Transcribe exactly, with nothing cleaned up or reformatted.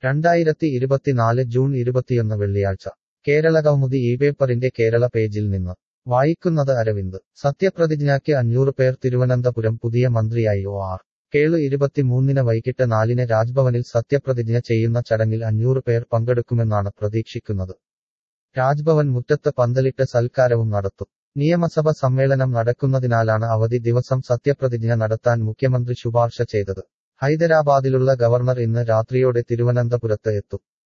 രണ്ടായിരത്തി ഇരുപത്തിനാല് ജൂൺ ഇരുപത്തിയൊന്ന് വെള്ളിയാഴ്ച കേരള കൗമുദി ഈ പേപ്പറിന്റെ കേരള പേജിൽ നിന്ന് വായിക്കുന്നത് അരവിന്ദ് സത്യപ്രതിജ്ഞയ്ക്ക് അഞ്ഞൂറ് പേർ തിരുവനന്തപുരം പുതിയ മന്ത്രിയായി ഒ ആർ കേളു ഇരുപത്തിമൂന്നിന് വൈകിട്ട് നാലിന് രാജ്ഭവനിൽ സത്യപ്രതിജ്ഞ ചെയ്യുന്ന ചടങ്ങിൽ അഞ്ഞൂറ് പേർ പങ്കെടുക്കുമെന്നാണ് പ്രതീക്ഷിക്കുന്നത്. രാജ്ഭവൻ മുറ്റത്ത് പന്തലിട്ട് സൽക്കാരവും നടത്തും. നിയമസഭ സമ്മേളനം നടക്കുന്നതിനാലാണ് അവധി ദിവസം സത്യപ്രതിജ്ഞ നടത്താൻ മുഖ്യമന്ത്രി ശുപാർശ ചെയ്തത്. ഹൈദരാബാദിലുള്ള ഗവർണർ ഇന്ന് രാത്രിയോടെ തിരുവനന്തപുരത്ത് എത്തും.